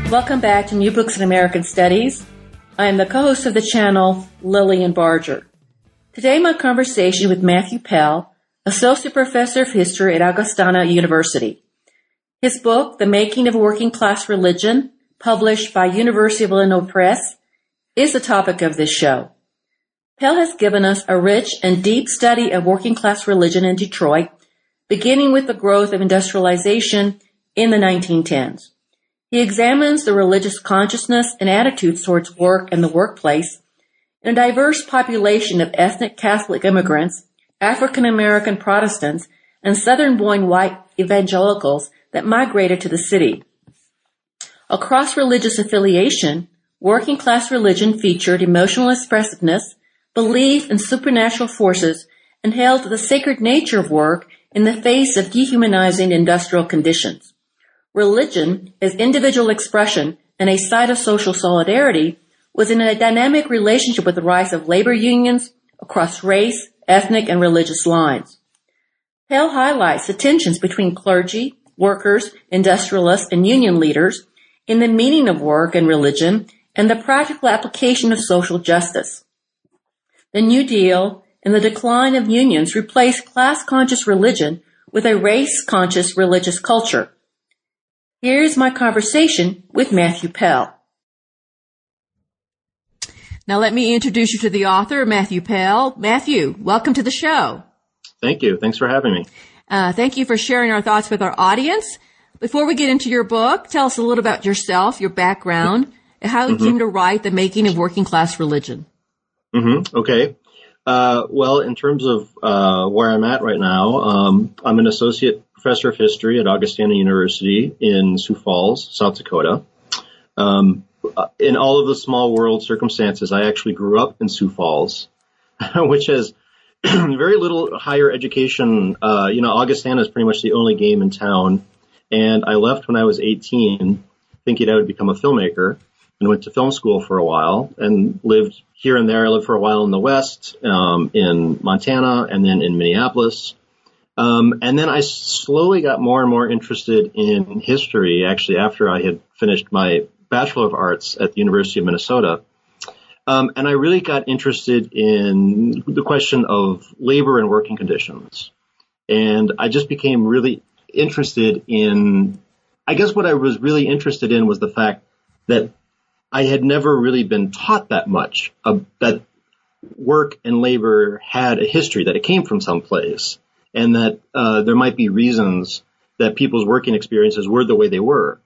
Welcome back to New Books in American Studies. I am the co-host of the channel, Lillian Barger. Today my conversation with Matthew Pell, Associate Professor of History at Augustana University. His book, The Making of Working Class Religion, published by University of Illinois Press, is the topic of this show. Pell has given us a rich and deep study of working class religion in Detroit, beginning with the growth of industrialization in the 1910s. He examines the religious consciousness and attitudes towards work and the workplace in a diverse population of ethnic Catholic immigrants, African American Protestants, and Southern-born white evangelicals that migrated to the city. Across religious affiliation, working class religion featured emotional expressiveness, belief in supernatural forces, and held the sacred nature of work in the face of dehumanizing industrial conditions. Religion, as individual expression and a site of social solidarity, was in a dynamic relationship with the rise of labor unions across race, ethnic, and religious lines. Pell highlights the tensions between clergy, workers, industrialists, and union leaders in the meaning of work and religion and the practical application of social justice. The New Deal and the decline of unions replaced class-conscious religion with a race-conscious religious culture. Here's my conversation with Matthew Pell. Now let me introduce you to the author, Matthew Pell. Matthew, welcome to the show. Thank you. Thanks for having me. Thank you for sharing our thoughts with our audience. Before we get into your book, tell us a little about yourself, your background, and how you came to write The Making of Working Class Religion. Okay. Well, in terms of where I'm at right now, I'm an associate professor of history at Augustana University in Sioux Falls, South Dakota. In all of the small world circumstances, I actually grew up in Sioux Falls, which has very little higher education. Augustana is pretty much the only game in town. And I left when I was 18, thinking I would become a filmmaker, and went to film school for a while and lived here and there. I lived for a while in the West, in Montana, and then in Minneapolis. And then I slowly got more and more interested in history, actually, after I had finished my Bachelor of Arts at the University of Minnesota. And I really got interested in the question of labor and working conditions. And I just became really interested in, I guess what I was really interested in was the fact that I had never really been taught that much, that work and labor had a history, that it came from someplace, and that there might be reasons that people's working experiences were the way they were.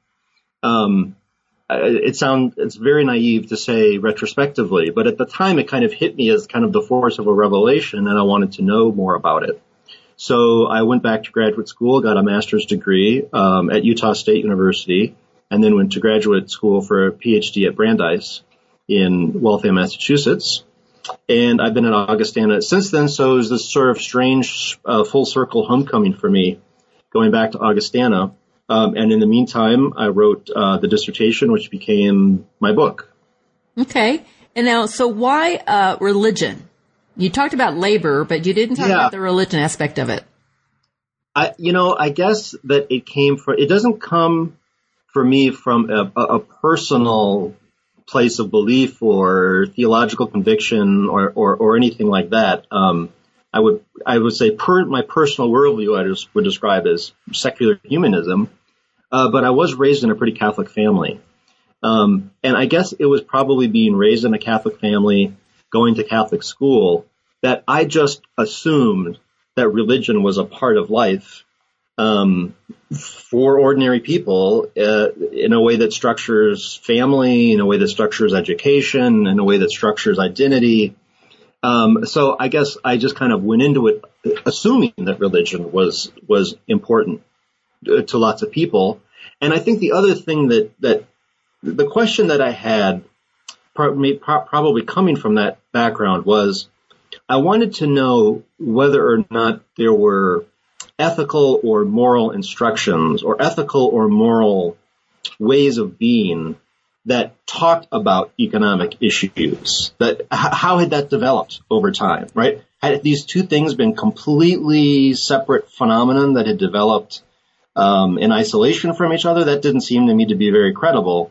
It's very naive to say retrospectively, but at the time it kind of hit me as kind of the force of a revelation, and I wanted to know more about it. So I went back to graduate school, got a master's degree at Utah State University, and then went to graduate school for a PhD at Brandeis in Waltham, Massachusetts. And I've been at Augustana since then, so it was this sort of strange full circle homecoming for me, going back to Augustana. And in the meantime, I wrote the dissertation, which became my book. Okay. And now, so why religion? You talked about labor, but you didn't talk about the religion aspect of it. I guess that it doesn't come for me from a personal place of belief or theological conviction or anything like that. I would say my personal worldview I just would describe as secular humanism. But I was raised in a pretty Catholic family. And I guess it was probably being raised in a Catholic family, going to Catholic school, that I just assumed that religion was a part of life for ordinary people in a way that structures family, in a way that structures education, in a way that structures identity. So I guess I just kind of went into it assuming that religion was important to lots of people. And I think the other thing that the question that I had probably coming from that background was I wanted to know whether or not there were ethical or moral instructions or ethical or moral ways of being that talked about economic issues, that how had that developed over time, right? Had these two things been completely separate phenomenon that had developed in isolation from each other? That didn't seem to me to be very credible.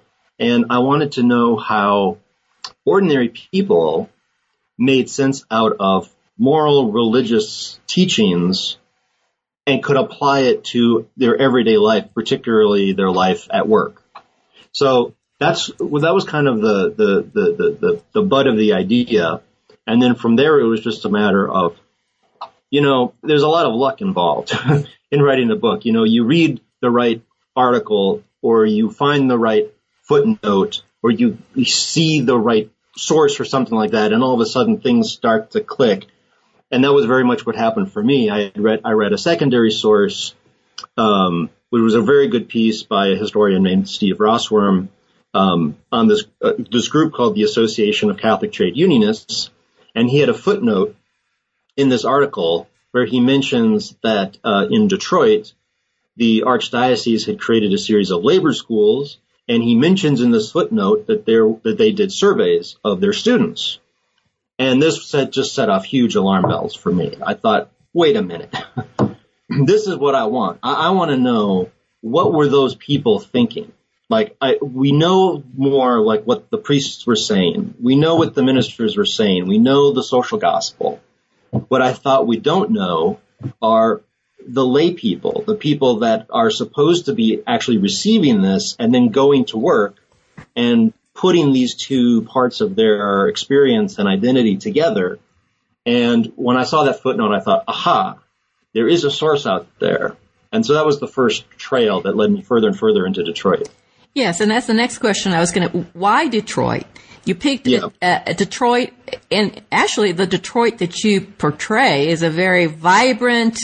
And I wanted to know how ordinary people made sense out of moral religious teachings and could apply it to their everyday life, particularly their life at work. So that was kind of the butt of the idea. And then from there, it was just a matter of, there's a lot of luck involved in writing a book. You read the right article, or you find the right footnote, or you see the right source or something like that, and all of a sudden things start to click. And that was very much what happened for me. I read a secondary source, which was a very good piece by a historian named Steve Rossworm, on this group called the Association of Catholic Trade Unionists. And he had a footnote in this article where he mentions that in Detroit, the Archdiocese had created a series of labor schools, and he mentions in this footnote that they did surveys of their students. And this just set off huge alarm bells for me. I thought, wait a minute, this is what I want. I want to know, what were those people thinking? We know more like what the priests were saying. We know what the ministers were saying. We know the social gospel. What I thought we don't know are the lay people, the people that are supposed to be actually receiving this and then going to work and putting these two parts of their experience and identity together. And when I saw that footnote, I thought, aha, there is a source out there. And so that was the first trail that led me further and further into Detroit. Yes, and that's the next question I was why Detroit? You picked Detroit, and actually the Detroit that you portray is a very vibrant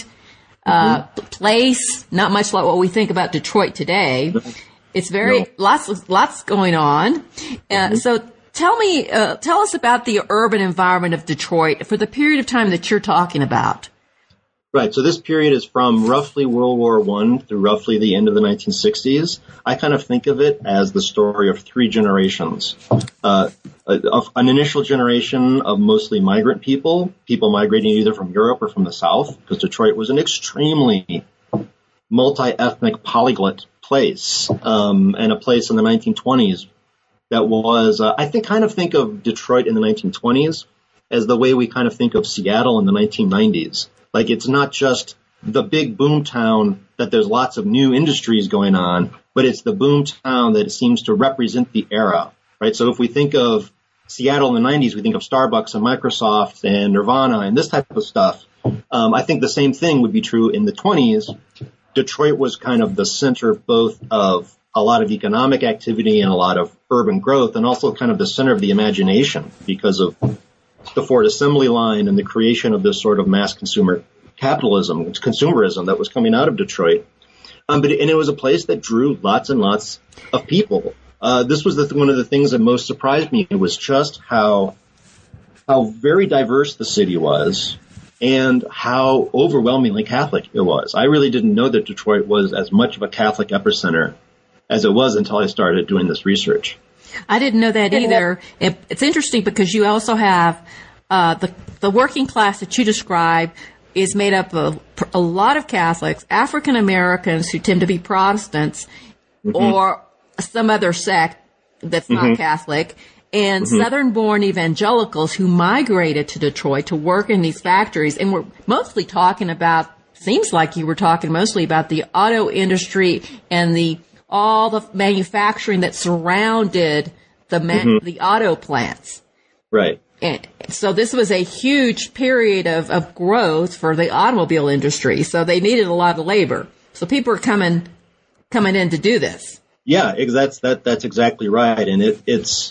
place, not much like what we think about Detroit today. It's very, lots going on. So tell us about the urban environment of Detroit for the period of time that you're talking about. Right. So this period is from roughly World War I through roughly the end of the 1960s. I kind of think of it as the story of three generations. Of an initial generation of mostly migrant people migrating either from Europe or from the South, because Detroit was an extremely multi-ethnic polyglot place, and a place in the 1920s that was, I think of Detroit in the 1920s as the way we kind of think of Seattle in the 1990s. Like, it's not just the big boom town that there's lots of new industries going on, but it's the boom town that seems to represent the era, right? So if we think of Seattle in the 90s, we think of Starbucks and Microsoft and Nirvana and this type of stuff. I think the same thing would be true in the 20s. Detroit was kind of the center both of a lot of economic activity and a lot of urban growth, and also kind of the center of the imagination because of the Ford assembly line and the creation of this sort of mass consumerism that was coming out of Detroit. And it was a place that drew lots and lots of people. This was one of the things that most surprised me. It was just how very diverse the city was and how overwhelmingly Catholic it was. I really didn't know that Detroit was as much of a Catholic epicenter as it was until I started doing this research. I didn't know that either. It's interesting because you also have the working class that you describe is made up of a lot of Catholics, African Americans who tend to be Protestants, or some other sect that's not Catholic, and Southern-born evangelicals who migrated to Detroit to work in these factories. And we're mostly talking about, seems like you were talking mostly about the auto industry and all the manufacturing that surrounded the auto plants. Right. And so this was a huge period of growth for the automobile industry. So they needed a lot of labor. So people are coming in to do this. Yeah, that's exactly right. And it's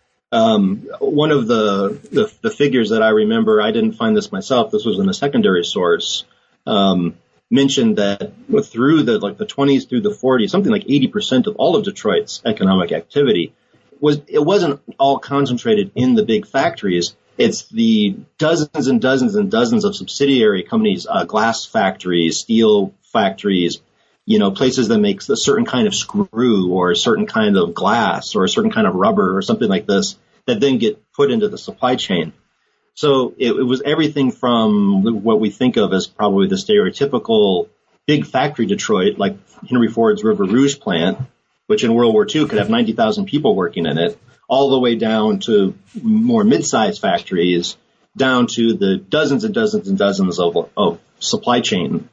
one of the figures that I remember. I didn't find this myself. This was in a secondary source. Mentioned that through the 20s through the 40s, something like 80% of all of Detroit's economic activity wasn't all concentrated in the big factories. It's the dozens and dozens and dozens of subsidiary companies, glass factories, steel factories, places that make a certain kind of screw or a certain kind of glass or a certain kind of rubber or something like this that then get put into the supply chain. So it was everything from what we think of as probably the stereotypical big factory Detroit, like Henry Ford's River Rouge plant, which in World War II could have 90,000 people working in it, all the way down to more mid-sized factories, down to the dozens and dozens and dozens of supply chain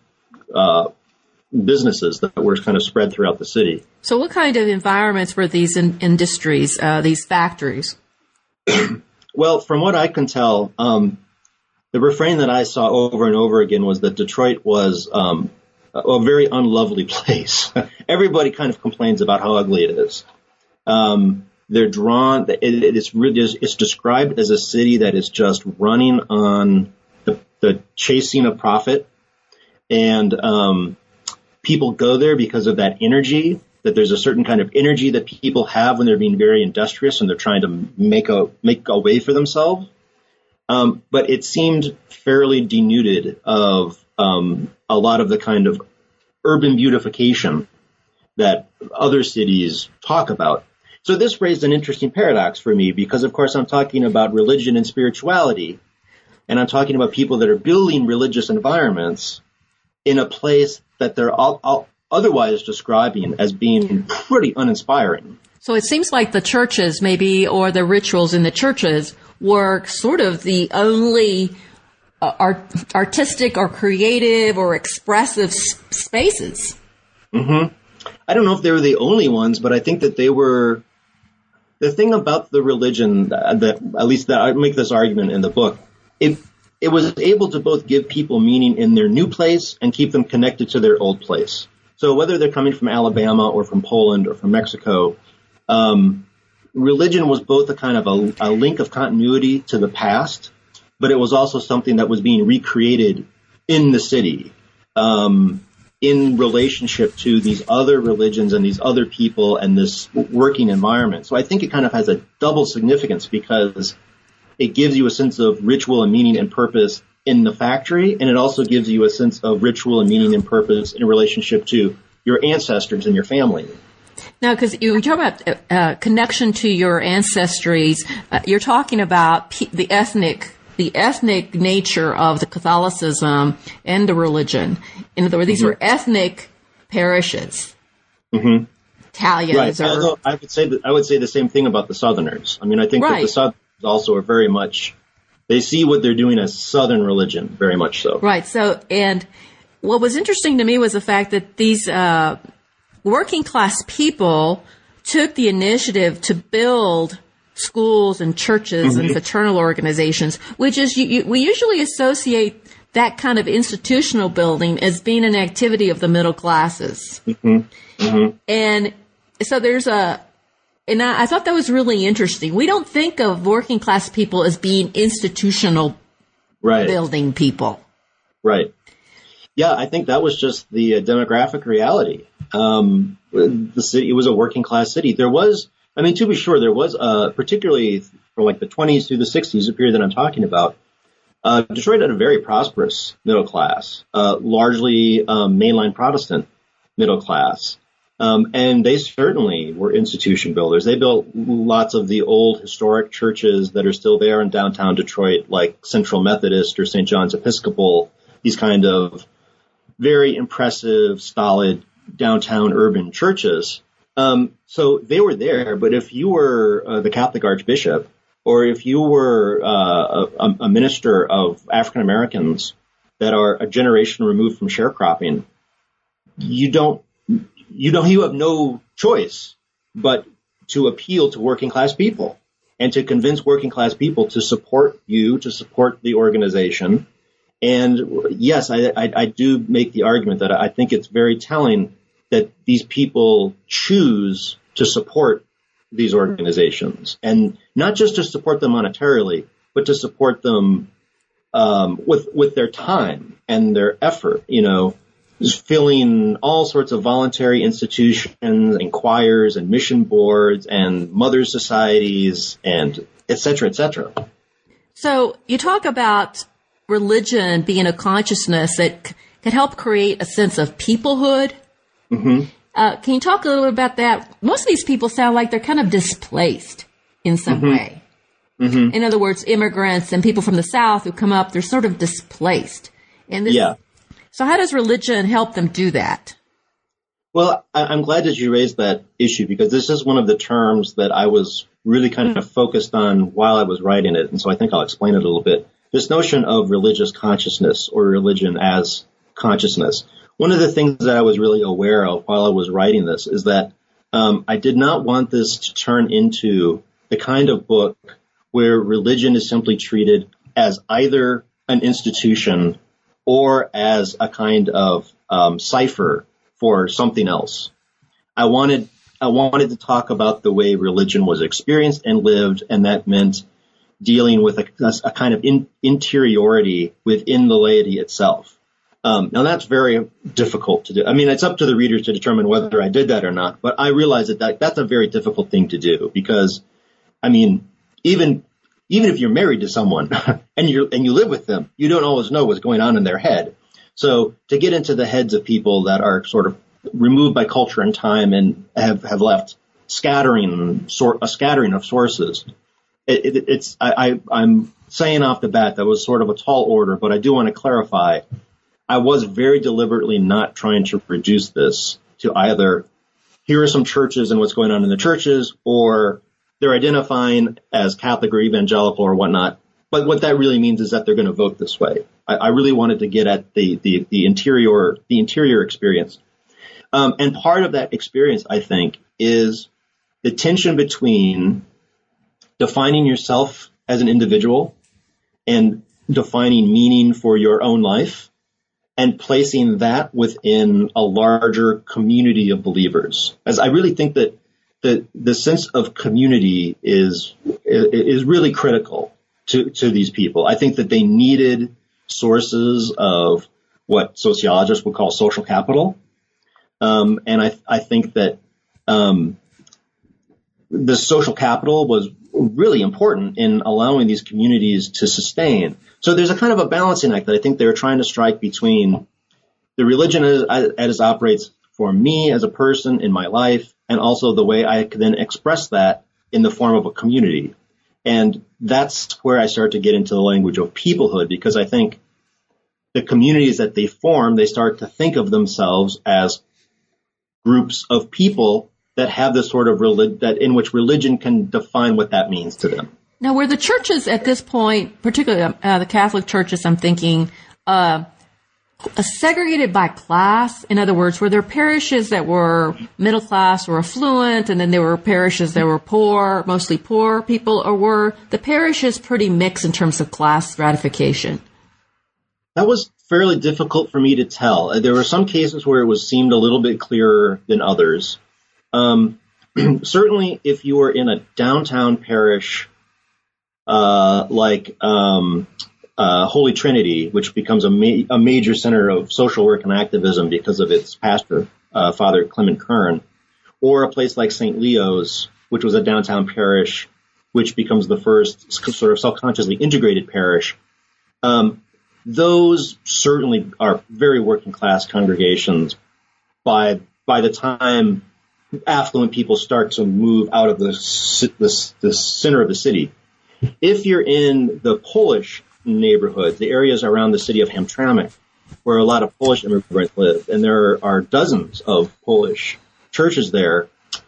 businesses that were kind of spread throughout the city. So what kind of environments were these industries, these factories? Well, from what I can tell, the refrain that I saw over and over again was that Detroit was a very unlovely place. Everybody kind of complains about how ugly it is. They're drawn. It's described as a city that is just running on the chasing of profit, and people go there because of that energy. That there's a certain kind of energy that people have when they're being very industrious and they're trying to make a way for themselves. But it seemed fairly denuded of a lot of the kind of urban beautification that other cities talk about. So this raised an interesting paradox for me because, of course, I'm talking about religion and spirituality, and I'm talking about people that are building religious environments in a place that they're all otherwise describing as being pretty uninspiring. So it seems like the churches maybe, or the rituals in the churches, were sort of the only artistic or creative or expressive spaces. Mm-hmm. I don't know if they were the only ones, but I think that they were. The thing about the religion that at least that I make this argument in the book, it was able to both give people meaning in their new place and keep them connected to their old place. So whether they're coming from Alabama or from Poland or from Mexico, religion was both a kind of a link of continuity to the past, but it was also something that was being recreated in the city, in relationship to these other religions and these other people and this working environment. So I think it kind of has a double significance because it gives you a sense of ritual and meaning and purpose in the factory, and it also gives you a sense of ritual and meaning and purpose in relationship to your ancestors and your family. Now, because you talk about connection to your ancestries, you're talking about the ethnic nature of the Catholicism and the religion. In other words, these were ethnic parishes. Mm-hmm. Italians, right? Although I would say the same thing about the Southerners. I mean, I think that the Southerners also are very much. They see what they're doing as Southern religion, very much so. Right. So, and what was interesting to me was the fact that these working class people took the initiative to build schools and churches and fraternal organizations, which is we usually associate that kind of institutional building as being an activity of the middle classes. Mm-hmm. Mm-hmm. And so and I thought that was really interesting. We don't think of working class people as being institutional building people. Right. Yeah, I think that was just the demographic reality. The city, it was a working class city. There was, I mean, to be sure, there was, particularly from like the 20s through the 60s, the period that I'm talking about, Detroit had a very prosperous middle class, largely mainline Protestant middle class. And they certainly were institution builders. They built lots of the old historic churches that are still there in downtown Detroit, like Central Methodist or St. John's Episcopal, these kind of very impressive, stolid downtown urban churches. So they were there, but if you were the Catholic Archbishop, or if you were a minister of African Americans that are a generation removed from sharecropping, you have no choice but to appeal to working class people and to convince working class people to support you, to support the organization. And yes, I do make the argument that I think it's very telling that these people choose to support these organizations, and not just to support them monetarily, but to support them with their time and their effort, filling all sorts of voluntary institutions and choirs and mission boards and mother societies and et cetera, et cetera. So you talk about religion being a consciousness that can help create a sense of peoplehood. Mm-hmm. Can you talk a little bit about that? Most of these people sound like they're kind of displaced in some way. Mm-hmm. In other words, immigrants and people from the South who come up, they're sort of displaced. And So how does religion help them do that? Well, I'm glad that you raised that issue because this is one of the terms that I was really kind of focused on while I was writing it. And so I think I'll explain it a little bit. This notion of religious consciousness or religion as consciousness. One of the things that I was really aware of while I was writing this is that I did not want this to turn into the kind of book where religion is simply treated as either an institution or as a kind of cipher for something else. I wanted to talk about the way religion was experienced and lived, and that meant dealing with a kind of interiority within the laity itself. Now that's very difficult to do. I mean, it's up to the readers to determine whether I did that or not, but I realize that that's a very difficult thing to do because, I mean, even if you're married to someone and you live with them, you don't always know what's going on in their head. So to get into the heads of people that are sort of removed by culture and time and have left a scattering of sources, I'm saying off the bat that was sort of a tall order, but I do want to clarify. I was very deliberately not trying to reduce this to either here are some churches and what's going on in the churches, or they're identifying as Catholic or evangelical or whatnot. But what that really means is that they're going to vote this way. I really wanted to get at the interior experience. And part of that experience, I think, is the tension between defining yourself as an individual and defining meaning for your own life and placing that within a larger community of believers. As I really think that the sense of community is really critical to these people. I think that they needed sources of what sociologists would call social capital. And I think that the social capital was really important in allowing these communities to sustain. So there's a kind of a balancing act that I think they're trying to strike between the religion as it operates for me as a person in my life, and also the way I can then express that in the form of a community. And that's where I start to get into the language of peoplehood, because I think the communities that they form, they start to think of themselves as groups of people that have this sort of that in which religion can define what that means to them. Now, were the churches at this point, particularly the Catholic churches, I'm thinking, segregated by class? In other words, were there parishes that were middle class or affluent, and then there were parishes that were poor, mostly poor people, or were the parishes pretty mixed in terms of class stratification? That was fairly difficult for me to tell. There were some cases where it seemed a little bit clearer than others. Certainly, if you were in a downtown parish like Holy Trinity, which becomes a major center of social work and activism because of its pastor, Father Clement Kern, or a place like St. Leo's, which was a downtown parish, which becomes the first sort of self-consciously integrated parish. Those certainly are very working class congregations by the time affluent people start to move out of the center of the city. If you're in the Polish neighborhood, the areas around the city of Hamtramck, where a lot of Polish immigrants live, and there are dozens of Polish churches there,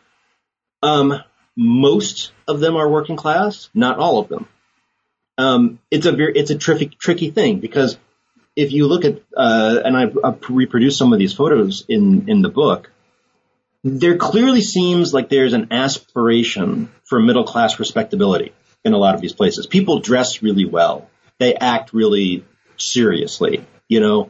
most of them are working class, not all of them. It's a tricky thing, because if you look at, and I reproduced some of these photos in the book, there clearly seems like there's an aspiration for middle class respectability in a lot of these places. People dress really well. They act really seriously, you know.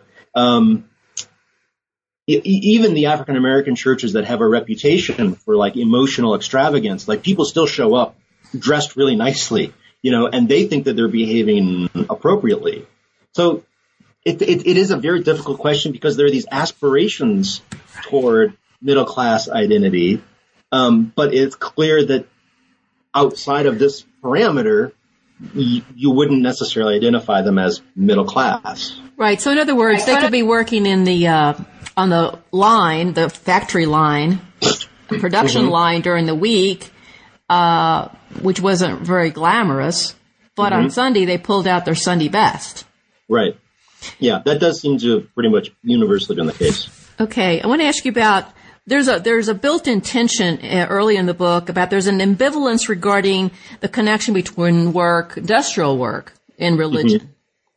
Even the African American churches that have a reputation for like emotional extravagance, like people still show up dressed really nicely, you know, and they think that they're behaving appropriately. So it is a very difficult question, because there are these aspirations toward middle class identity, but it's clear that outside of this parameter, you wouldn't necessarily identify them as middle class. Right. So in other words, they could be working in the on the line, the factory line, production line during the week, which wasn't very glamorous. But on Sunday, they pulled out their Sunday best. Right. Yeah, that does seem to have pretty much universally been the case. Okay. I want to ask you about there's a built-in tension early in the book about there's an ambivalence regarding the connection between industrial work, and religion.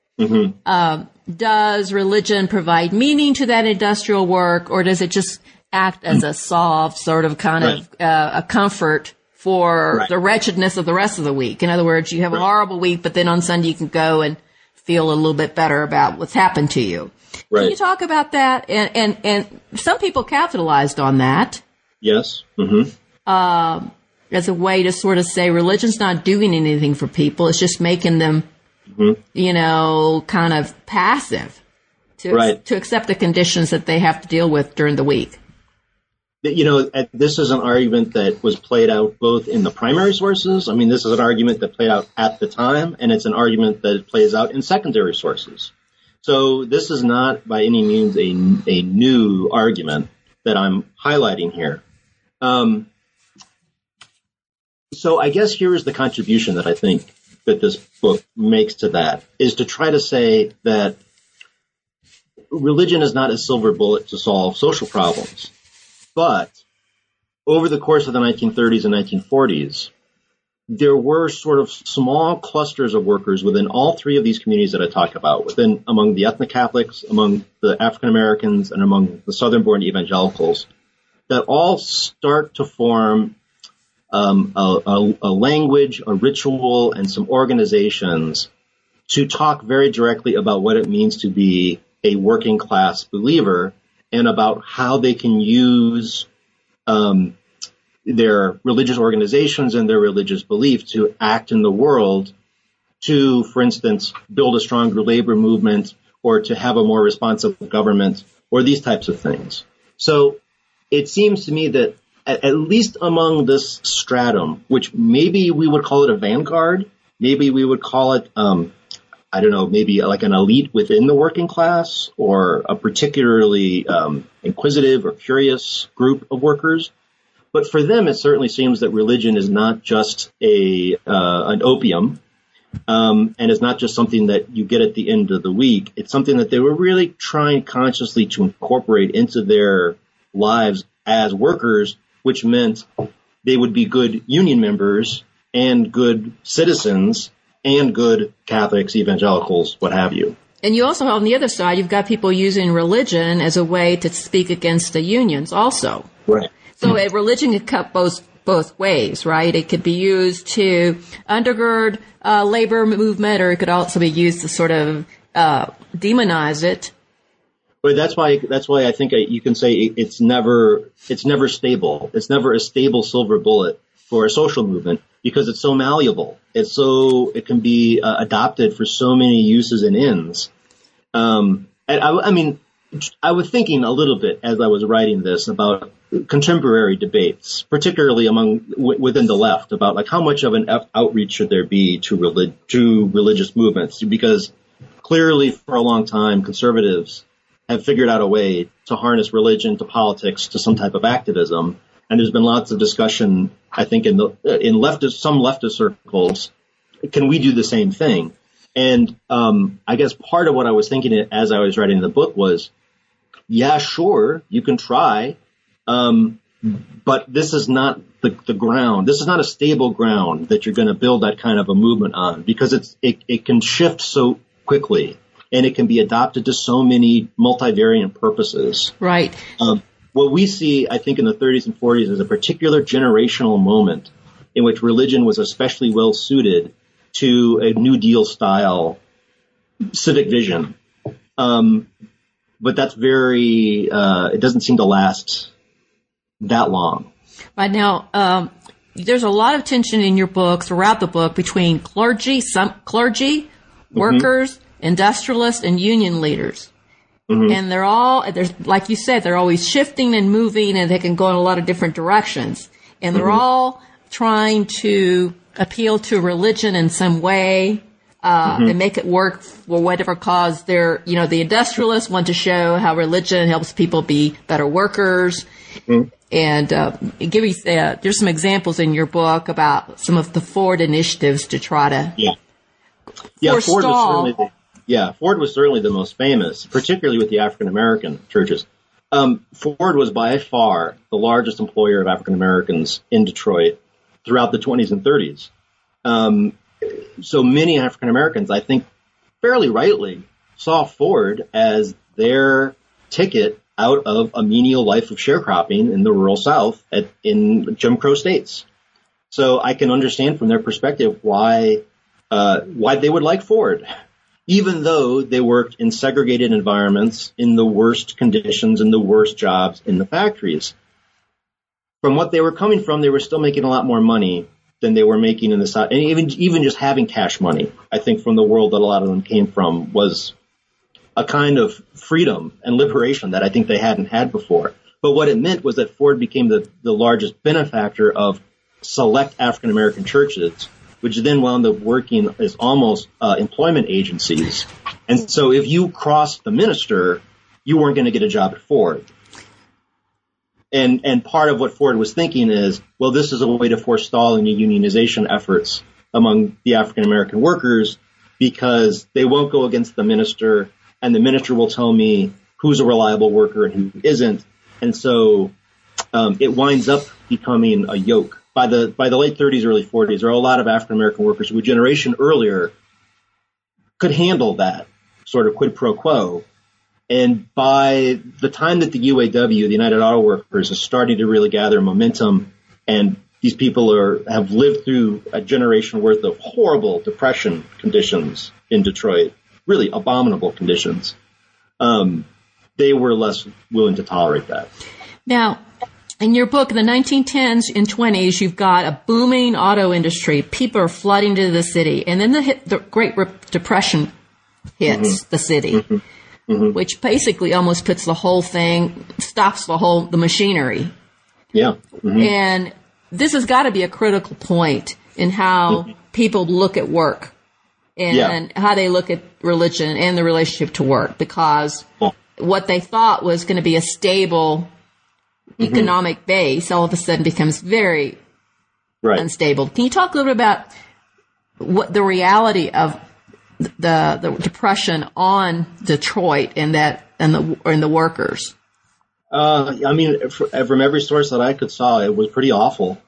Does religion provide meaning to that industrial work, or does it just act as a solve, sort of kind of a comfort for the wretchedness of the rest of the week? In other words, you have a horrible week, but then on Sunday you can go and feel a little bit better about what's happened to you. Can you talk about that? And some people capitalized on that. Yes. As a way to sort of say religion's not doing anything for people. It's just making them, kind of passive to accept the conditions that they have to deal with during the week. This is an argument that was played out both in the primary sources. I mean, this is an argument that played out at the time, and it's an argument that plays out in secondary sources. So this is not by any means a new argument that I'm highlighting here. So I guess here is the contribution that I think that this book makes to that, is to try to say that religion is not a silver bullet to solve social problems. But over the course of the 1930s and 1940s, there were sort of small clusters of workers within all three of these communities that I talk about, among the ethnic Catholics, among the African Americans, and among the Southern-born evangelicals, that all start to form a language, a ritual, and some organizations to talk very directly about what it means to be a working class believer, and about how they can use their religious organizations and their religious belief to act in the world to, for instance, build a stronger labor movement, or to have a more responsive government, or these types of things. So it seems to me that at least among this stratum, which maybe we would call it a vanguard, maybe we would call it, maybe like an elite within the working class, or a particularly inquisitive or curious group of workers. But for them, it certainly seems that religion is not just an opium, and is not just something that you get at the end of the week. It's something that they were really trying consciously to incorporate into their lives as workers, which meant they would be good union members and good citizens and good Catholics, evangelicals, what have you. And you also, on the other side, you've got people using religion as a way to speak against the unions also. Right. So a religion could cut both ways, right? It could be used to undergird labor movement, or it could also be used to sort of demonize it. But that's why I think you can say it's never stable. It's never a stable silver bullet for a social movement, because it's so malleable. It can be adopted for so many uses and ends. And I was thinking a little bit as I was writing this about contemporary debates, particularly within the left, about like how much of an outreach should there be to religious movements, because clearly for a long time conservatives have figured out a way to harness religion to politics to some type of activism. And there's been lots of discussion, I think, in some leftist circles, can we do the same thing? And I guess part of what I was thinking as I was writing the book was, yeah, sure, you can try, but this is not the ground. This is not a stable ground that you're going to build that kind of a movement on, because it can shift so quickly, and it can be adopted to so many multivariant purposes. Right. What we see, I think, in the 30s and 40s is a particular generational moment in which religion was especially well suited to a New Deal style civic vision. But that's it doesn't seem to last that long. Right now, there's a lot of tension in your book, throughout the book, between clergy, workers, industrialists, and union leaders. Mm-hmm. And there's, like you said, they're always shifting and moving, and they can go in a lot of different directions. And they're all trying to appeal to religion in some way, and make it work for whatever cause the industrialists want to show how religion helps people be better workers. Mm-hmm. And there's some examples in your book about some of the Ford initiatives to try to forestall. Ford was certainly the most famous, particularly with the African American churches. Ford was by far the largest employer of African Americans in Detroit throughout the 20s and 30s. So many African Americans, I think fairly rightly, saw Ford as their ticket out of a menial life of sharecropping in the rural South in Jim Crow states. So I can understand from their perspective why they would like Ford, even though they worked in segregated environments, in the worst conditions, in the worst jobs in the factories. From what they were coming from, they were still making a lot more money than they were making in the South. And even just having cash money, I think from the world that a lot of them came from, was a kind of freedom and liberation that I think they hadn't had before. But what it meant was that Ford became the largest benefactor of select African American churches, which then wound up working as almost employment agencies. And so if you crossed the minister, you weren't going to get a job at Ford. And part of what Ford was thinking is, well, this is a way to forestall any unionization efforts among the African American workers, because they won't go against the minister, and the minister will tell me who's a reliable worker and who isn't. And so it winds up becoming a yoke. By the late 30s, early 40s, there are a lot of African American workers who a generation earlier could handle that sort of quid pro quo. And by the time that the UAW, the United Auto Workers, is starting to really gather momentum, and these people have lived through a generation worth of horrible depression conditions in Detroit, really abominable conditions, they were less willing to tolerate that. Now, in your book, in the 1910s and 20s, you've got a booming auto industry. People are flooding to the city. And then the Great Depression hits the city, which basically almost puts the whole thing, stops the machinery. Yeah. And this has got to be a critical point in how people look at work and how they look at religion and the relationship to work, because what they thought was going to be a stable economic base all of a sudden becomes very unstable. Can you talk a little bit about what the reality of the depression on Detroit and the workers? I mean, from every source that I could saw, it was pretty awful.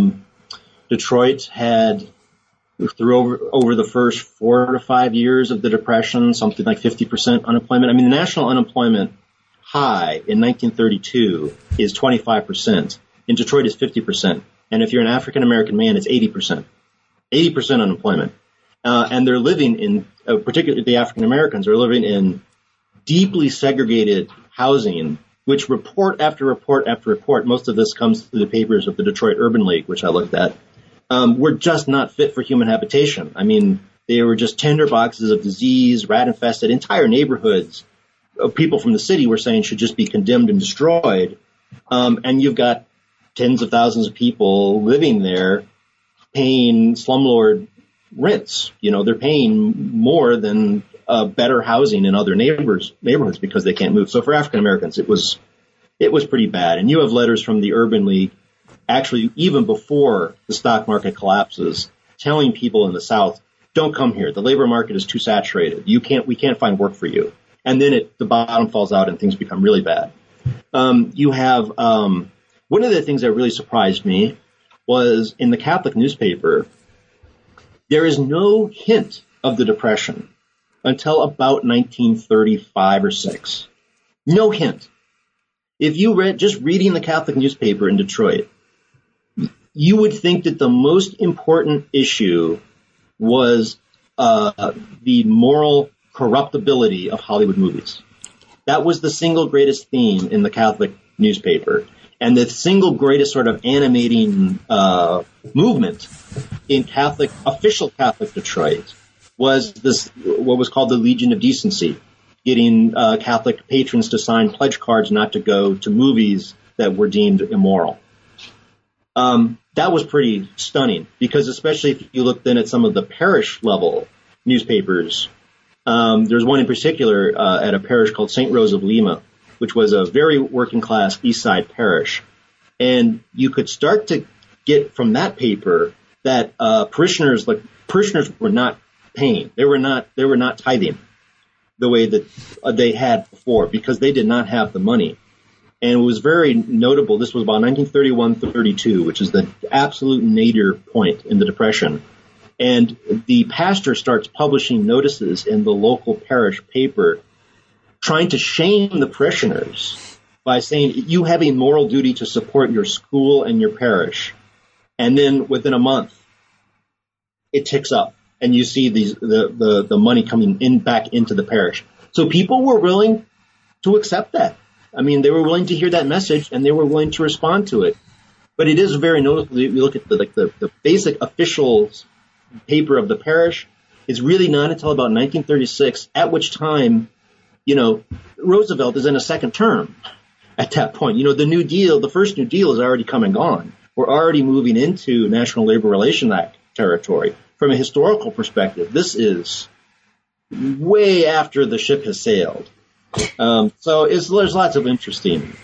Detroit had, through over the first 4 to 5 years of the Depression, something like 50% unemployment. I mean, the national unemployment high in 1932 is 25%. In Detroit is 50%. And if you're an African American man, it's 80%. 80% unemployment. And they're living in, particularly the African Americans, are living in deeply segregated housing, which report after report after report, most of this comes through the papers of the Detroit Urban League, which I looked at, were just not fit for human habitation. I mean, they were just tinderboxes of disease, rat-infested, entire neighborhoods. People from the city were saying should just be condemned and destroyed. And you've got tens of thousands of people living there paying slumlord rents. You know, they're paying more than better housing in other neighborhoods because they can't move. So for African Americans, it was pretty bad. And you have letters from the Urban League, actually even before the stock market collapses, telling people in the South, don't come here. The labor market is too saturated. We can't find work for you. And then the bottom falls out and things become really bad. You have one of the things that really surprised me was in the Catholic newspaper, there is no hint of the Depression until about 1935 or 6. No hint. If you reading the Catholic newspaper in Detroit, you would think that the most important issue was the moral corruptibility of Hollywood movies. That was the single greatest theme in the Catholic newspaper. And the single greatest sort of animating movement in official Catholic Detroit was this, what was called the Legion of Decency, getting Catholic patrons to sign pledge cards not to go to movies that were deemed immoral. That was pretty stunning, because especially if you look then at some of the parish level newspapers, there's one in particular at a parish called St. Rose of Lima, which was a very working class East Side parish. And you could start to get from that paper that parishioners were not paying. They were not tithing the way that they had before, because they did not have the money. And it was very notable. This was about 1931-32, which is the absolute nadir point in the Depression. And the pastor starts publishing notices in the local parish paper trying to shame the parishioners by saying, you have a moral duty to support your school and your parish. And then within a month, it ticks up, and you see the money coming in back into the parish. So people were willing to accept that. I mean, they were willing to hear that message, and they were willing to respond to it. But it is very noticeable. If you look at the basic official paper of the parish, it's really not until about 1936, at which time, Roosevelt is in a second term at that point. The New Deal, the first New Deal is already come and gone. We're already moving into National Labor Relations Act territory. From a historical perspective, this is way after the ship has sailed. So there's lots of interesting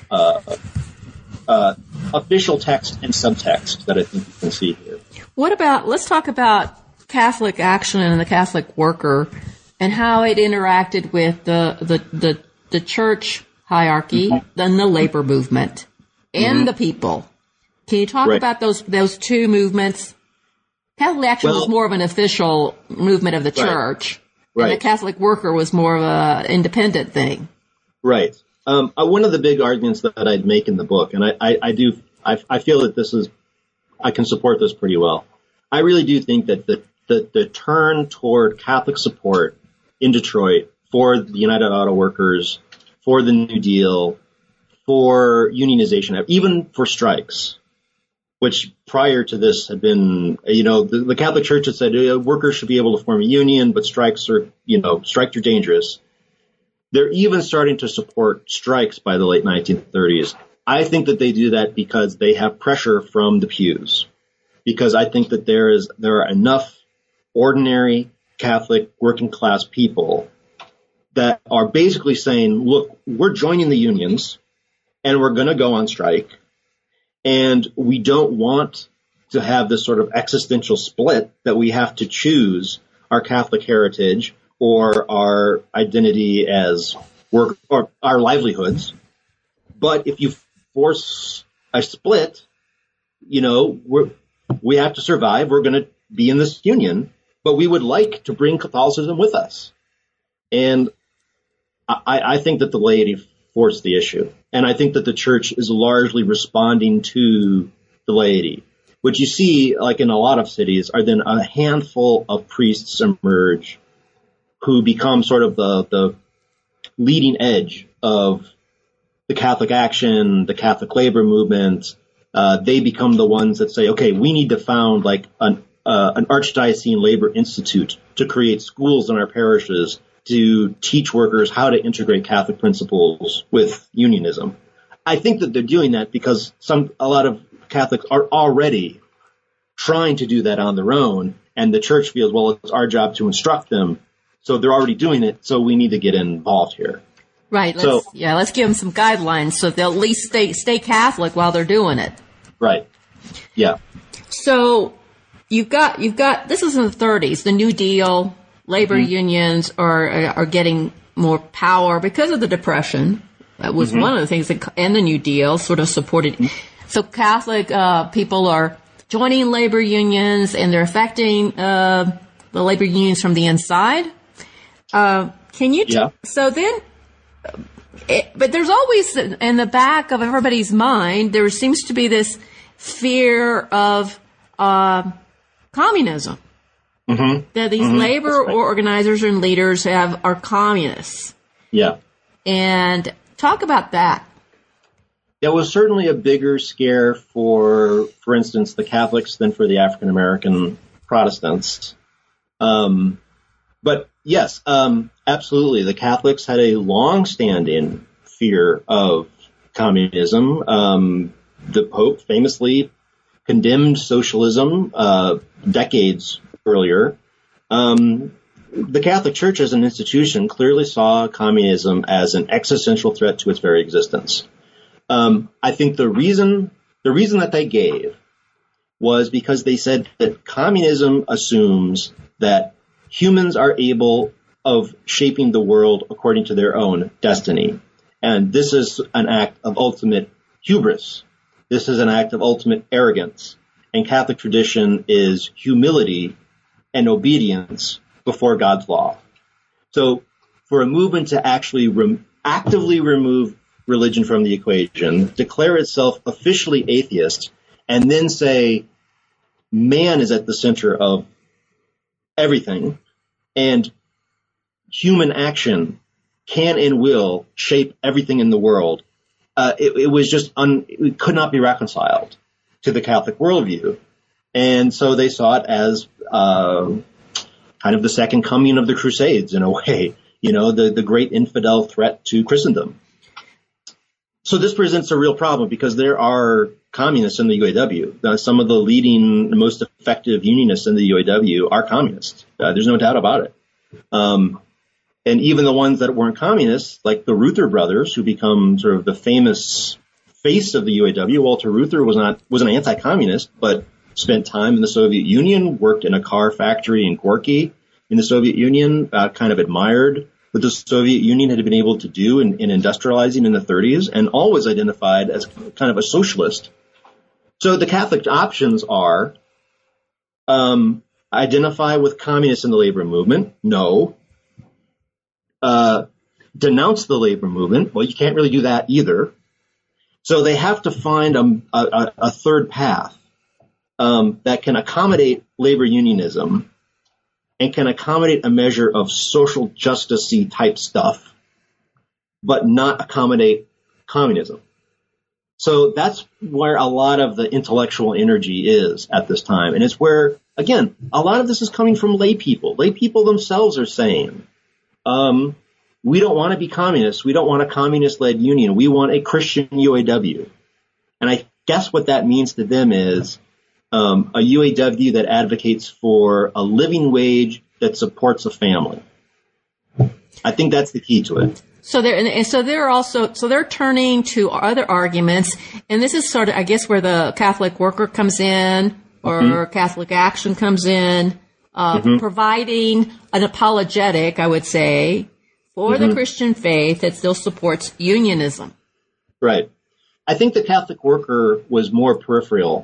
official text and subtext that I think you can see here. Let's talk about Catholic Action and the Catholic Worker and how it interacted with the church hierarchy and the labor movement and the people. Can you talk about those two movements? Catholic Action was more of an official movement of the church, and the Catholic Worker was more of an independent thing. Right. One of the big arguments that I'd make in the book, and I feel that I can support this pretty well. I really do think that the turn toward Catholic support in Detroit for the United Auto Workers, for the New Deal, for unionization, even for strikes, which prior to this had been, the Catholic Church had said workers should be able to form a union, but strikes are dangerous. They're even starting to support strikes by the late 1930s. I think that they do that because they have pressure from the pews, because I think that there are enough ordinary Catholic working class people that are basically saying, look, we're joining the unions and we're going to go on strike. And we don't want to have this sort of existential split that we have to choose our Catholic heritage or our identity as work or our livelihoods. But if you force a split, we have to survive. We're going to be in this union, but we would like to bring Catholicism with us. And I think that the laity forced the issue. And I think that the church is largely responding to the laity. What you see, like in a lot of cities, are then a handful of priests emerge who become sort of the leading edge of the Catholic Action, the Catholic labor movement. They become the ones that say, okay, we need to found like an archdiocesan labor institute to create schools in our parishes to teach workers how to integrate Catholic principles with unionism. I think that they're doing that because a lot of Catholics are already trying to do that on their own, and the church feels, well, it's our job to instruct them. So they're already doing it, so we need to get involved here. Right. Let's give them some guidelines so they'll at least stay Catholic while they're doing it. Right. Yeah. So you've got this is in the 30s, the New Deal. Labor unions are getting more power because of the Depression. That was one of the things and the New Deal sort of supported. So Catholic people are joining labor unions, and they're affecting the labor unions from the inside. Can you? So then, but there's always in the back of everybody's mind, there seems to be this fear of communism. That these labor organizers and leaders are communists. Yeah. And talk about that. There was certainly a bigger scare for instance, the Catholics than for the African American Protestants. But yes, absolutely. The Catholics had a long-standing fear of communism. The Pope famously condemned socialism decades earlier. The Catholic Church as an institution clearly saw communism as an existential threat to its very existence. I think the reason that they gave was because they said that communism assumes that humans are able of shaping the world according to their own destiny. And this is an act of ultimate hubris. This is an act of ultimate arrogance. And Catholic tradition is humility and obedience before God's law. So for a movement to actually actively remove religion from the equation, declare itself officially atheist, and then say man is at the center of everything, and human action can and will shape everything in the world, it was just it could not be reconciled to the Catholic worldview. And so they saw it as kind of the second coming of the Crusades in a way, the great infidel threat to Christendom. So this presents a real problem because there are communists in the UAW. Some of the leading, most effective unionists in the UAW are communists. There's no doubt about it. And even the ones that weren't communists, like the Reuther brothers, who become sort of the famous face of the UAW. Walter Reuther was an anti-communist, but spent time in the Soviet Union, worked in a car factory in Gorky in the Soviet Union, kind of admired what the Soviet Union had been able to do in industrializing in the 30s, and always identified as kind of a socialist. So the Catholic options are identify with communists in the labor movement. No. Denounce the labor movement. Well, you can't really do that either. So they have to find a third path that can accommodate labor unionism and can accommodate a measure of social justice-y type stuff, but not accommodate communism. So that's where a lot of the intellectual energy is at this time. And it's where, again, a lot of this is coming from lay people. Lay people themselves are saying, we don't want to be communists. We don't want a communist-led union. We want a Christian UAW. And I guess what that means to them is a UAW that advocates for a living wage that supports a family. I think that's the key to it. So they're turning to other arguments, and this is sort of, I guess, where the Catholic Worker comes in, or Catholic Action comes in, providing an apologetic, I would say, for the Christian faith that still supports unionism. Right. I think the Catholic Worker was more peripheral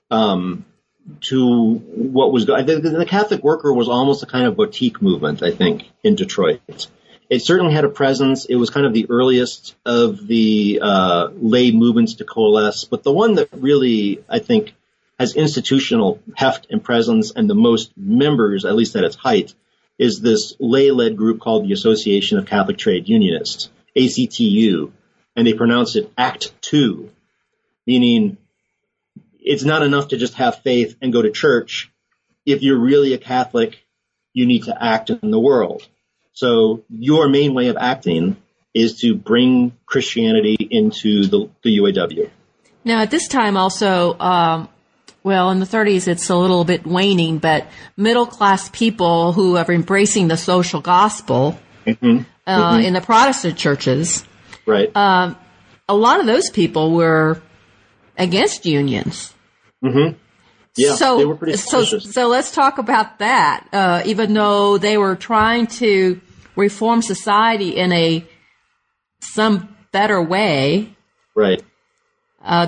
to what was going. The Catholic Worker was almost a kind of boutique movement, I think, in Detroit. It certainly had a presence. It was kind of the earliest of the lay movements to coalesce, but the one that really, I think, has institutional heft and presence and the most members, at least at its height, is this lay-led group called the Association of Catholic Trade Unionists, ACTU, and they pronounce it Act 2, meaning it's not enough to just have faith and go to church. If you're really a Catholic, you need to act in the world. So your main way of acting is to bring Christianity into the UAW. Now, at this time also, in the 30s, it's a little bit waning, but middle-class people who are embracing the social gospel in the Protestant churches, right? A lot of those people were against unions. Yeah, they were pretty suspicious. So let's talk about that. Even though they were trying to reform society in some better way, right? How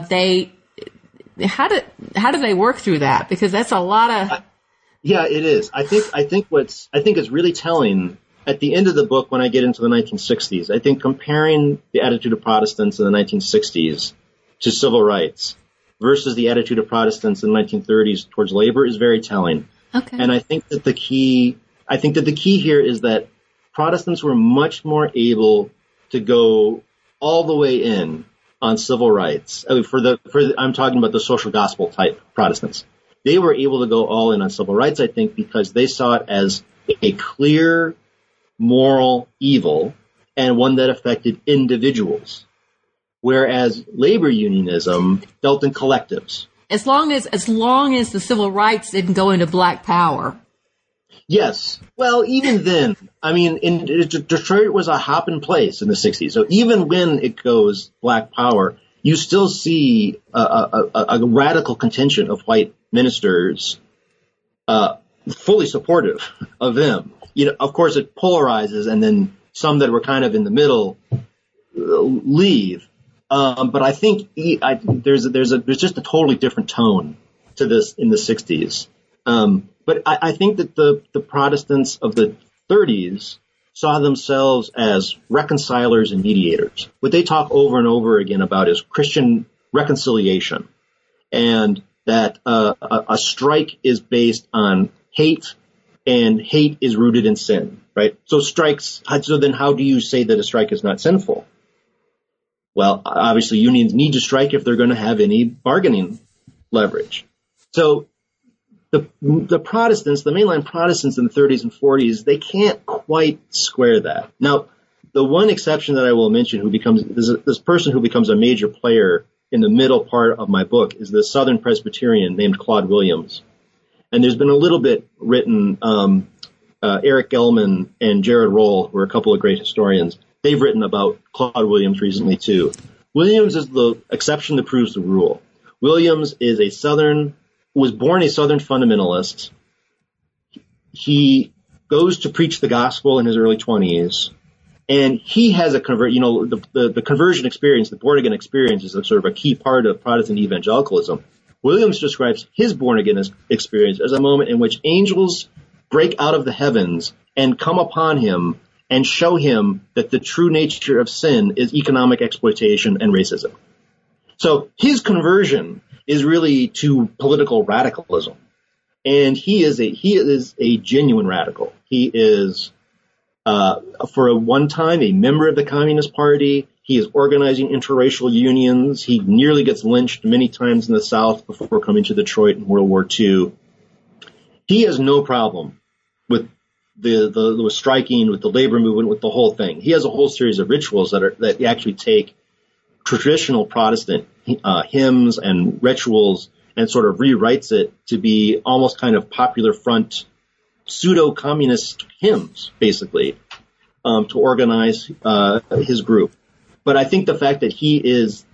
do they work through that? Because that's a lot of. Yeah, it is. I think is really telling at the end of the book when I get into the 1960s. I think comparing the attitude of Protestants in the 1960s to civil rights versus the attitude of Protestants in the 1930s towards labor is very telling. Okay. And I think that the key here is that Protestants were much more able to go all the way in on civil rights. I'm talking about the social gospel type Protestants. They were able to go all in on civil rights, I think, because they saw it as a clear moral evil and one that affected individuals. Whereas labor unionism dealt in collectives. As long as the civil rights didn't go into black power. Yes. Well, even then, I mean, Detroit was a hopping place in the 60s. So even when it goes black power, you still see a radical contention of white ministers fully supportive of them. Of course, it polarizes, and then some that were kind of in the middle leave. But I think there's just a totally different tone to this in the 60s. But I think that the Protestants of the 30s saw themselves as reconcilers and mediators. What they talk over and over again about is Christian reconciliation, and that a strike is based on hate, and hate is rooted in sin, right? So then how do you say that a strike is not sinful? Well, obviously unions need to strike if they're going to have any bargaining leverage. So the Protestants, the mainline Protestants in the 30s and 40s, they can't quite square that. Now, the one exception that I will mention this person who becomes a major player in the middle part of my book is the Southern Presbyterian named Claude Williams. And there's been a little bit written, Eric Gelman and Jared Roll, who are a couple of great historians, they've written about Claude Williams recently too. Williams is the exception that proves the rule. Williams was born a Southern fundamentalist. He goes to preach the gospel in his early 20s, and he has the conversion experience, the born again experience, is a sort of a key part of Protestant evangelicalism. Williams describes his born again experience as a moment in which angels break out of the heavens and come upon him and show him that the true nature of sin is economic exploitation and racism. So his conversion is really to political radicalism. And he is a genuine radical. He is, for a one time, a member of the Communist Party. He is organizing interracial unions. He nearly gets lynched many times in the South before coming to Detroit in World War II. He has no problem with the striking, with the labor movement, with the whole thing. He has a whole series of rituals that actually take traditional Protestant hymns and rituals and sort of rewrites it to be almost kind of Popular Front pseudo-communist hymns, basically, to organize his group. But I think the fact that he is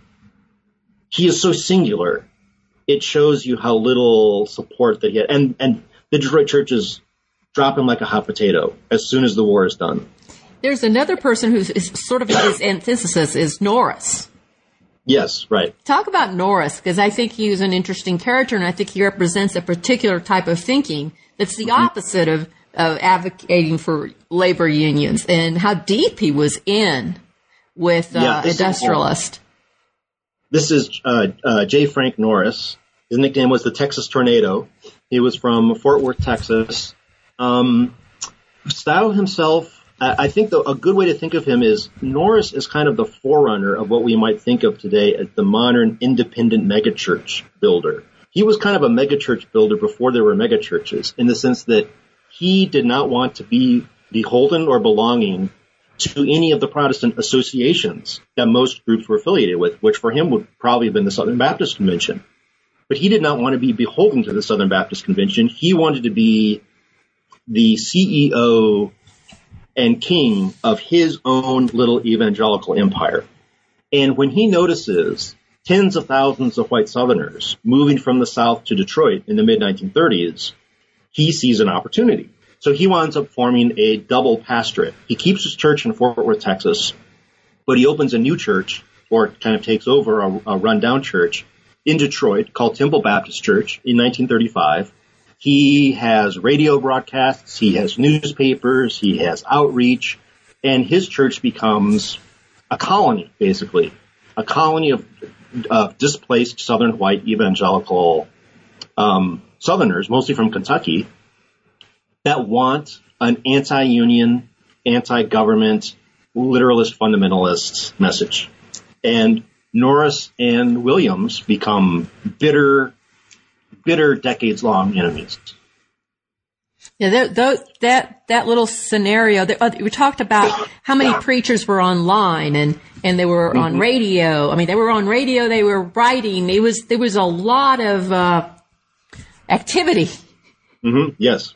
so singular, it shows you how little support that he had. And the Detroit churches drop him like a hot potato as soon as the war is done. There's another person who's sort of his antithesis is Norris. Yes, right. Talk about Norris, because I think he's an interesting character, and I think he represents a particular type of thinking that's the opposite of advocating for labor unions, and how deep he was in with industrialists. This is J. Frank Norris. His nickname was the Texas Tornado. He was from Fort Worth, Texas. Styled himself, I think a good way to think of him is Norris is kind of the forerunner of what we might think of today as the modern independent megachurch builder. He was kind of a megachurch builder before there were megachurches, in the sense that he did not want to be beholden or belonging to any of the Protestant associations that most groups were affiliated with, which for him would probably have been the Southern Baptist Convention. But he did not want to be beholden to the Southern Baptist Convention. He wanted to be the CEO and king of his own little evangelical empire. And when he notices tens of thousands of white Southerners moving from the South to Detroit in the mid-1930s, he sees an opportunity. So he winds up forming a double pastorate. He keeps his church in Fort Worth, Texas, but he opens a new church, or kind of takes over a rundown church in Detroit called Temple Baptist Church in 1935. He has radio broadcasts, he has newspapers, he has outreach, and his church becomes a colony, basically, a colony of displaced Southern white evangelical Southerners, mostly from Kentucky, that want an anti-union, anti-government, literalist fundamentalist message. And Norris and Williams become bitter decades-long enemies. Yeah, that little scenario. We talked about how many preachers were online and they were on radio. I mean, they were on radio. They were writing. There was a lot of activity. Mm-hmm. Yes.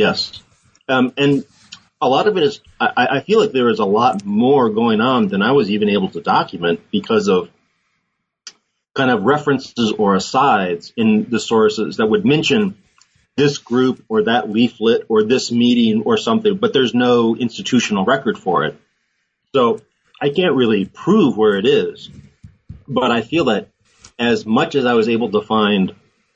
And a lot of it is. I feel like there is a lot more going on than I was even able to document because of kind of references or asides in the sources that would mention this group or that leaflet or this meeting or something, but there's no institutional record for it. So I can't really prove where it is, but I feel that as much as I was able to find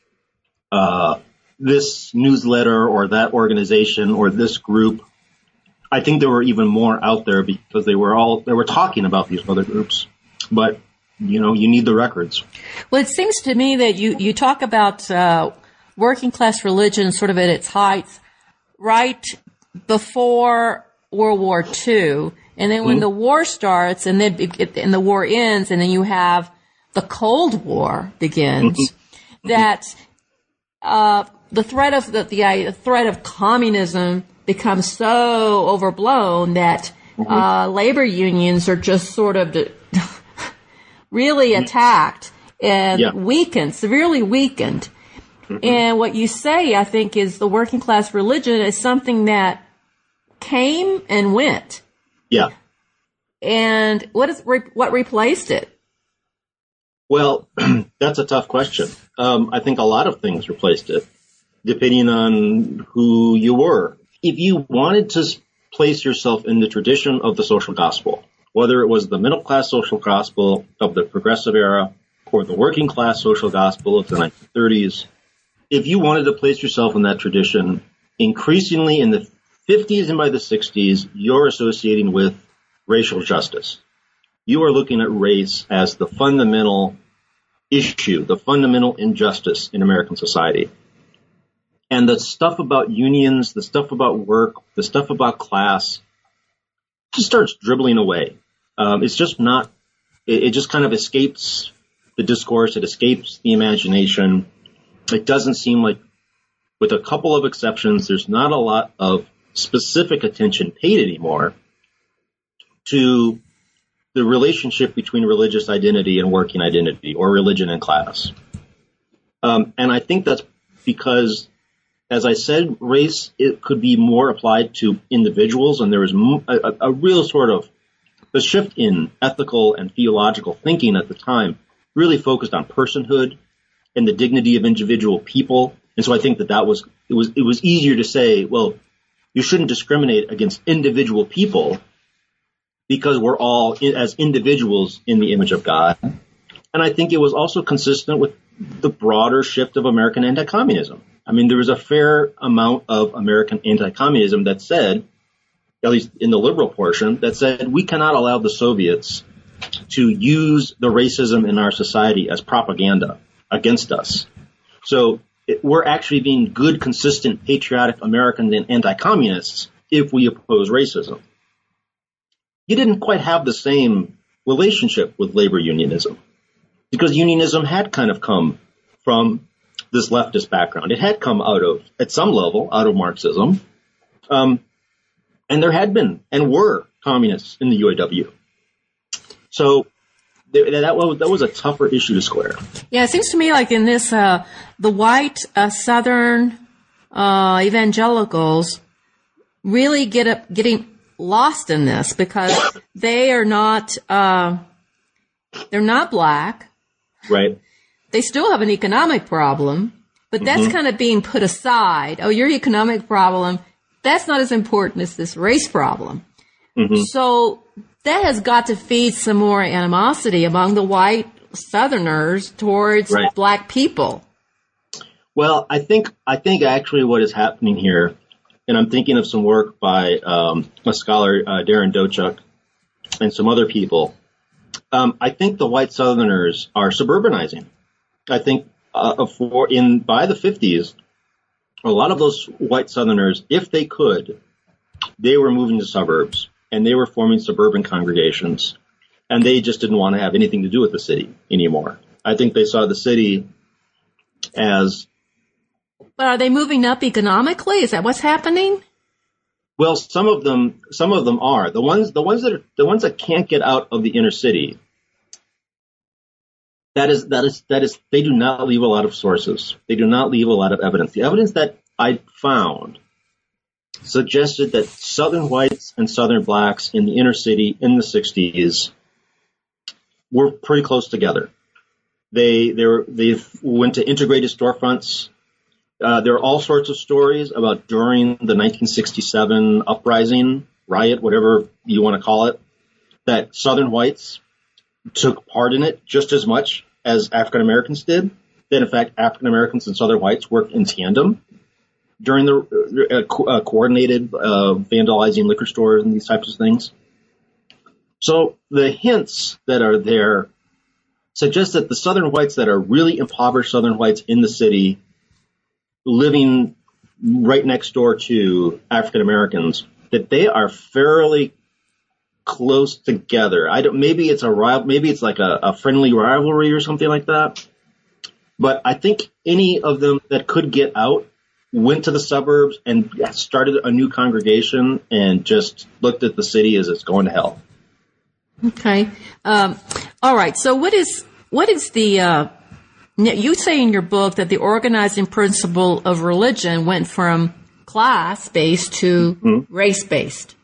this newsletter or that organization or this group, I think there were even more out there because they were talking about these other groups. But, you need the records. Well, it seems to me that you talk about working class religion sort of at its height right before World War II. And then when the war starts and the war ends and then you have the Cold War begins, that the threat of the threat of communism becomes so overblown that labor unions are just sort of really attacked and weakened, severely weakened. And what you say, I think, is the working class religion is something that came and went. Yeah. And what replaced it? Well, that's a tough question. I think a lot of things replaced it, depending on who you were. If you wanted to place yourself in the tradition of the social gospel, whether it was the middle class social gospel of the progressive era or the working class social gospel of the 1930s, if you wanted to place yourself in that tradition, increasingly in the 50s and by the 60s, you're associating with racial justice. You are looking at race as the fundamental issue, the fundamental injustice in American society. And the stuff about unions, the stuff about work, the stuff about class just starts dribbling away. It's just not, it just kind of escapes the discourse. It escapes the imagination. It doesn't seem like, with a couple of exceptions, there's not a lot of specific attention paid anymore to the relationship between religious identity and working identity, or religion and class. And I think that's because, as I said, race, it could be more applied to individuals, and there was a real sort of the shift in ethical and theological thinking at the time really focused on personhood and the dignity of individual people. And so I think that it was easier to say, well, you shouldn't discriminate against individual people because we're all, as individuals, in the image of God. And I think it was also consistent with the broader shift of American anti-communism. I mean, there was a fair amount of American anti-communism that said, at least in the liberal portion, that said we cannot allow the Soviets to use the racism in our society as propaganda against us. So we're actually being good, consistent, patriotic Americans and anti-communists if we oppose racism. You didn't quite have the same relationship with labor unionism, because unionism had kind of come from this leftist background. It had come at some level, out of Marxism. And there had been and were communists in the UAW. So that was a tougher issue to square. Yeah, it seems to me like in this, the white Southern evangelicals really getting lost in this because they are not they're not black. Right. They still have an economic problem, but that's kind of being put aside. Oh, your economic problem, that's not as important as this race problem. So that has got to feed some more animosity among the white Southerners towards black people. Well, I think actually what is happening here, and I'm thinking of some work by a scholar, Darren Dochuk, and some other people. I think the white Southerners are suburbanizing. I think by the 50s, a lot of those white Southerners, if they could, they were moving to suburbs and they were forming suburban congregations, and they just didn't want to have anything to do with the city anymore. I think they saw the city as. But are they moving up economically? Is that what's happening? Well, some of them are. The ones that can't get out of the inner city. That is, they do not leave a lot of sources. They do not leave a lot of evidence. The evidence that I found suggested that Southern whites and Southern blacks in the inner city in the 60s were pretty close together. They went to integrated storefronts. There are all sorts of stories about during the 1967 uprising, riot, whatever you want to call it, that Southern whites took part in it just as much as African Americans did. That in fact, African Americans and Southern whites worked in tandem during the coordinated vandalizing liquor stores and these types of things. So the hints that are there suggest that the Southern whites that are really impoverished Southern whites in the city living right next door to African Americans, that they are fairly close together. Maybe it's like a friendly rivalry or something like that. But I think any of them that could get out went to the suburbs and started a new congregation and just looked at the city as it's going to hell. Okay. All right. So what is the, you say in your book that the organizing principle of religion went from class-based to race-based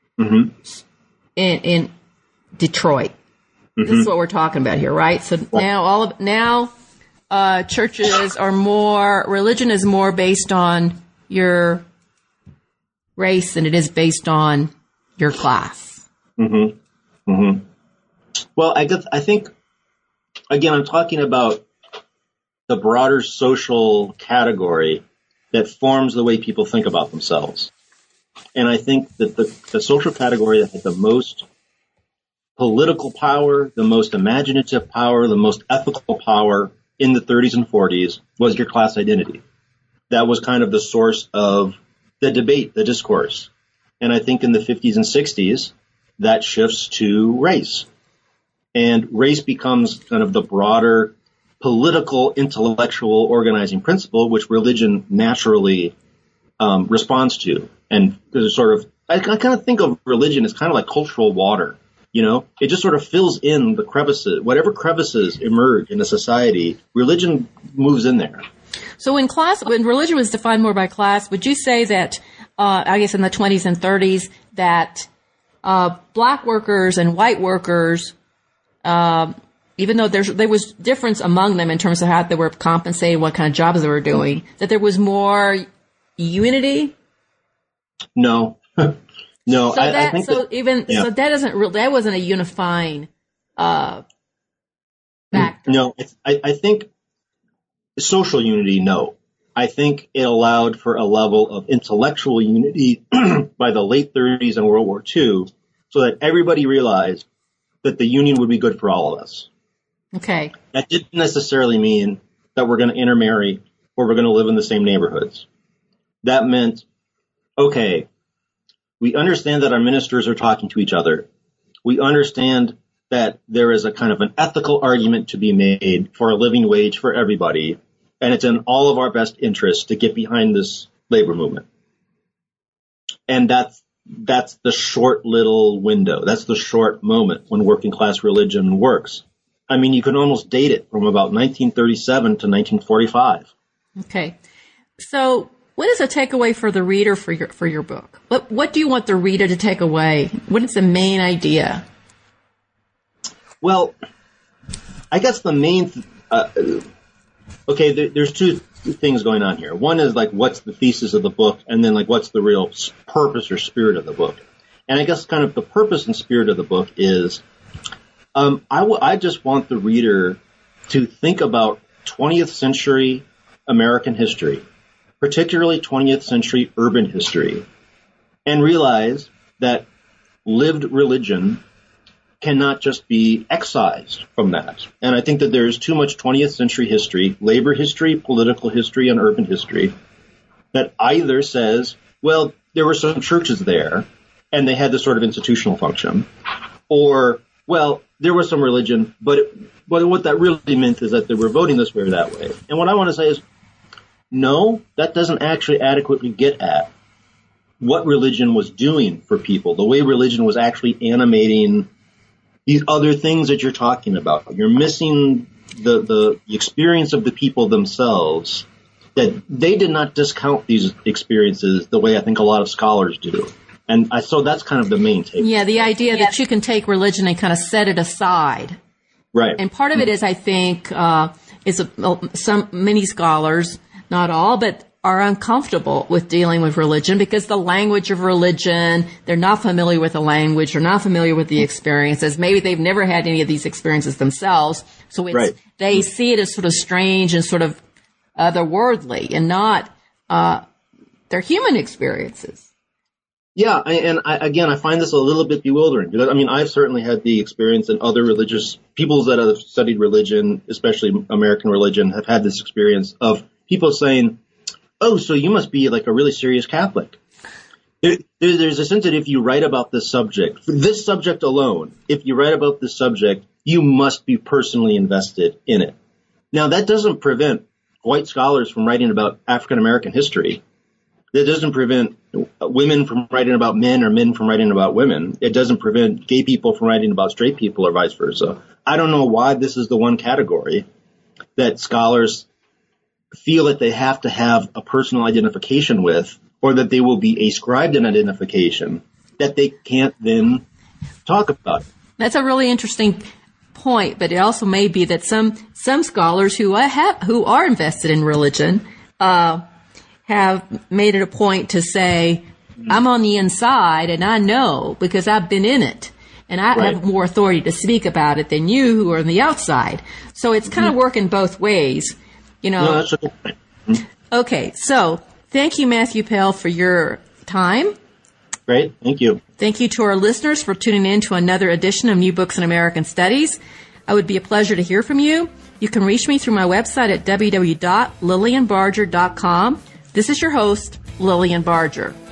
in Detroit. This is what we're talking about here, right? So now churches are religion is more based on your race than it is based on your class. Well, I think, again, I'm talking about the broader social category that forms the way people think about themselves. And I think that the social category that had the most political power, the most imaginative power, the most ethical power in the 30s and 40s was your class identity. That was kind of the source of the debate, the discourse. And I think in the 50s and 60s, that shifts to race. And race becomes kind of the broader political, intellectual organizing principle, which religion naturally responds to. And there's I kind of think of religion as kind of like cultural water. You know, it just sort of fills in the crevices, whatever crevices emerge in a society, religion moves in there. So when religion was defined more by class, would you say that, I guess in the 20s and 30s, that black workers and white workers, even though there was difference among them in terms of how they were compensated, what kind of jobs they were doing, that there was more unity? No. No, so I think so that wasn't a unifying factor. No, I think social unity. No, I think it allowed for a level of intellectual unity by the late 30s and World War II, so that everybody realized that the union would be good for all of us. Okay. That didn't necessarily mean that we're going to intermarry or we're going to live in the same neighborhoods. That meant, okay, we understand that our ministers are talking to each other. We understand that there is a kind of an ethical argument to be made for a living wage for everybody, and it's in all of our best interests to get behind this labor movement. And that's the short little window. That's the short moment when working class religion works. I mean, you can almost date it from about 1937 to 1945. Okay. So what is a takeaway for the reader for your book? What do you want the reader to take away? What is the main idea? Well, I guess the main there's two things going on here. One is like what's the thesis of the book, and then like what's the real purpose or spirit of the book. And I guess kind of the purpose and spirit of the book is I just want the reader to think about 20th century American history, particularly 20th century urban history, and realize that lived religion cannot just be excised from that. And I think that there's too much 20th century history, labor history, political history, and urban history that either says, well, there were some churches there and they had this sort of institutional function, or, well, there was some religion, but what that really meant is that they were voting this way or that way. And what I want to say is, no, that doesn't actually adequately get at what religion was doing for people, the way religion was actually animating these other things that you're talking about. You're missing the experience of the people themselves, that they did not discount these experiences the way I think a lot of scholars do. And so that's kind of the main take. Yeah, the idea that you can take religion and kind of set it aside. Right. And part of it is, I think, many scholars, not all, but are uncomfortable with dealing with religion because the language of religion, they're not familiar with the language, they're not familiar with the experiences. Maybe they've never had any of these experiences themselves. So they see it as sort of strange and sort of otherworldly and not their human experiences. Yeah, I find this a little bit bewildering because, I've certainly had the experience, and other religious peoples that have studied religion, especially American religion, have had this experience of people saying, oh, so you must be like a really serious Catholic. There's a sense that if you write about this subject alone, if you write about this subject, you must be personally invested in it. Now, that doesn't prevent white scholars from writing about African American history. That doesn't prevent women from writing about men or men from writing about women. It doesn't prevent gay people from writing about straight people or vice versa. I don't know why this is the one category that scholars feel that they have to have a personal identification with, or that they will be ascribed an identification that they can't then talk about. That's a really interesting point, but it also may be that some scholars who are invested in religion have made it a point to say, I'm on the inside and I know because I've been in it and I have more authority to speak about it than you who are on the outside. So it's kind of working both ways, you know. No, that's okay. Okay, so thank you, Matthew Pell, for your time. Great, thank you. Thank you to our listeners for tuning in to another edition of New Books in American Studies. It would be a pleasure to hear from you. You can reach me through my website at www.lillianbarger.com. This is your host, Lillian Barger.